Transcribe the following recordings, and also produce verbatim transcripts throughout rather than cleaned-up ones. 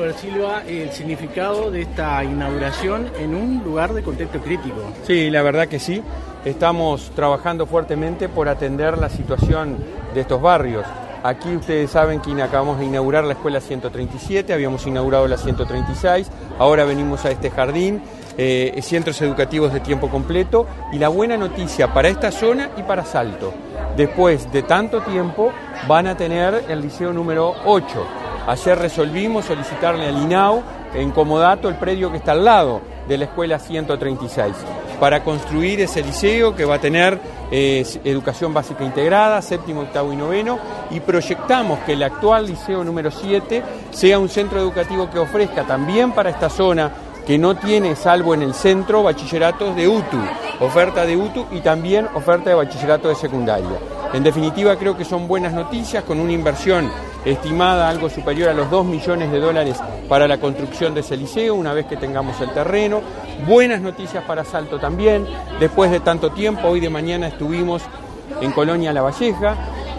Robert Silva, el significado de esta inauguración en un lugar de contexto crítico. Sí, la verdad que sí. Estamos trabajando fuertemente por atender la situación de estos barrios. Aquí ustedes saben que acabamos de inaugurar la escuela ciento treinta y siete, habíamos inaugurado la ciento treinta y seis, ahora venimos a este jardín, eh, centros educativos de tiempo completo, y la buena noticia para esta zona y para Salto, después de tanto tiempo van a tener el liceo número ocho. Ayer resolvimos solicitarle al I N A U en comodato el predio que está al lado de la escuela ciento treinta y seis, para construir ese liceo que va a tener eh, educación básica integrada, séptimo, octavo y noveno, y proyectamos que el actual liceo número siete sea un centro educativo que ofrezca también para esta zona, que no tiene, salvo en el centro, bachilleratos de U T U, oferta de U T U y también oferta de bachillerato de secundaria. En definitiva, creo que son buenas noticias, con una inversión estimada algo superior a los dos millones de dólares para la construcción de ese liceo, una vez que tengamos el terreno. Buenas noticias para Salto también. Después de tanto tiempo, hoy de mañana estuvimos en Colonia La Valleja,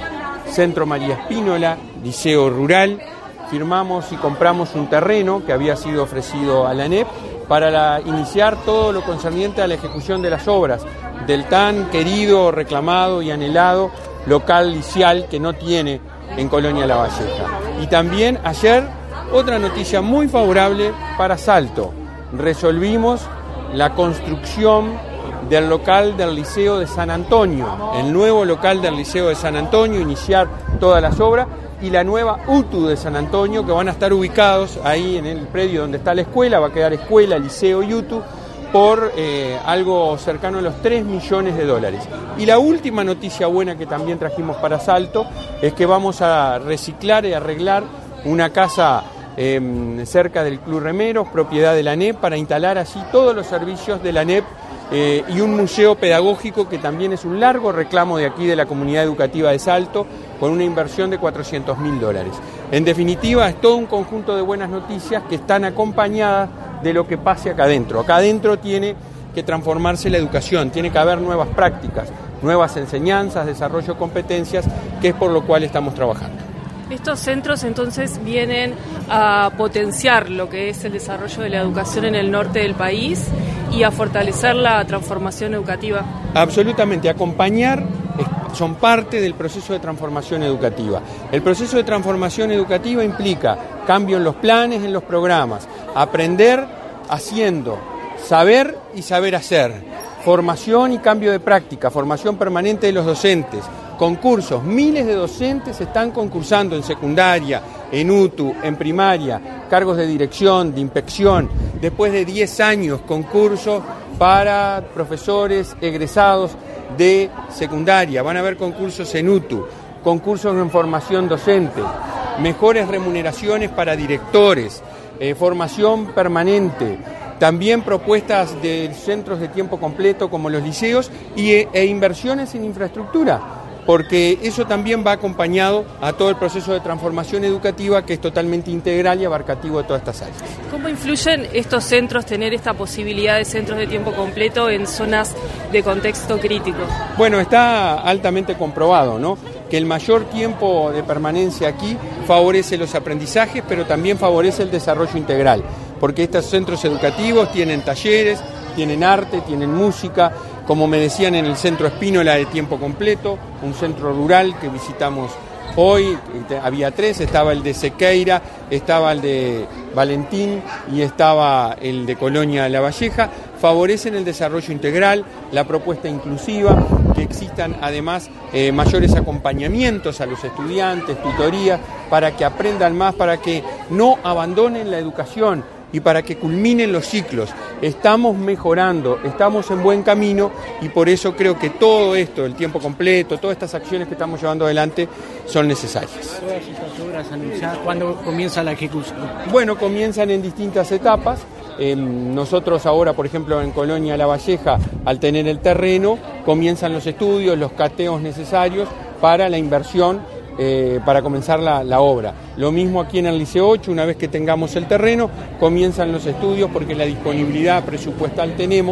Centro María Espínola, Liceo Rural. Firmamos y compramos un terreno que había sido ofrecido a la A N E P para la, iniciar todo lo concerniente a la ejecución de las obras del tan querido, reclamado y anhelado local licial que no tiene en Colonia La Valleja. Y también ayer otra noticia muy favorable para Salto. Resolvimos la construcción del local del Liceo de San Antonio, el nuevo local del Liceo de San Antonio, iniciar todas las obras, y la nueva U T U de San Antonio, que van a estar ubicados ahí en el predio donde está la escuela, va a quedar escuela, liceo y U T U, por eh, algo cercano a los tres millones de dólares. Y la última noticia buena que también trajimos para Salto es que vamos a reciclar y arreglar una casa eh, cerca del Club Remeros, propiedad de la A N E P, para instalar así todos los servicios de la A N E P eh, y un museo pedagógico que también es un largo reclamo de aquí de la comunidad educativa de Salto, con una inversión de cuatrocientos mil dólares. En definitiva, es todo un conjunto de buenas noticias que están acompañadas de lo que pase acá adentro. Acá adentro tiene que transformarse la educación, tiene que haber nuevas prácticas, nuevas enseñanzas, desarrollo de competencias, que es por lo cual estamos trabajando. Estos centros entonces vienen a potenciar lo que es el desarrollo de la educación en el norte del país y a fortalecer la transformación educativa. Absolutamente, acompañar, son parte del proceso de transformación educativa. El proceso de transformación educativa implica cambio en los planes, en los programas, aprender haciendo, saber y saber hacer, formación y cambio de práctica, formación permanente de los docentes, concursos, miles de docentes están concursando en secundaria, en U T U, en primaria, cargos de dirección, de inspección, después de diez años, concursos para profesores egresados de secundaria, van a haber concursos en U T U, concursos en formación docente, mejores remuneraciones para directores, eh, formación permanente, también propuestas de centros de tiempo completo como los liceos y, e inversiones en infraestructura, porque eso también va acompañado a todo el proceso de transformación educativa, que es totalmente integral y abarcativo de todas estas áreas. ¿Cómo influyen estos centros, tener esta posibilidad de centros de tiempo completo en zonas de contexto crítico? Bueno, está altamente comprobado, ¿no?, que el mayor tiempo de permanencia aquí favorece los aprendizajes, pero también favorece el desarrollo integral, porque estos centros educativos tienen talleres, tienen arte, tienen música, como me decían en el Centro Espínola de tiempo completo, un centro rural que visitamos hoy, había tres, estaba el de Sequeira, estaba el de Valentín y estaba el de Colonia La Valleja, favorecen el desarrollo integral, la propuesta inclusiva, que existan además eh, mayores acompañamientos a los estudiantes, tutorías, para que aprendan más, para que no abandonen la educación y para que culminen los ciclos. Estamos mejorando, estamos en buen camino y por eso creo que todo esto, el tiempo completo, todas estas acciones que estamos llevando adelante son necesarias. ¿Todas estas obras anunciadas, cuándo comienza la ejecución? Bueno, comienzan en distintas etapas. Eh, nosotros ahora, por ejemplo, en Colonia La Valleja, al tener el terreno, comienzan los estudios, los cateos necesarios para la inversión, Eh, para comenzar la, la obra. Lo mismo aquí en el Liceo ocho, una vez que tengamos el terreno, comienzan los estudios porque la disponibilidad presupuestal tenemos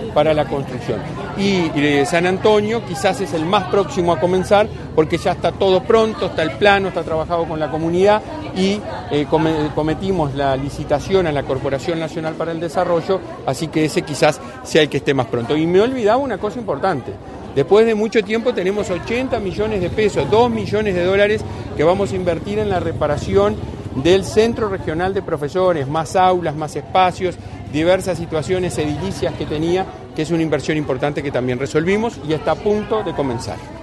para la construcción. Y eh, San Antonio quizás es el más próximo a comenzar porque ya está todo pronto, está el plano, está trabajado con la comunidad y eh, cometimos la licitación a la Corporación Nacional para el Desarrollo, así que ese quizás sea el que esté más pronto. Y me olvidaba una cosa importante. Después de mucho tiempo tenemos ochenta millones de pesos, dos millones de dólares que vamos a invertir en la reparación del Centro Regional de Profesores, más aulas, más espacios, diversas situaciones edilicias que tenía, que es una inversión importante que también resolvimos y está a punto de comenzar.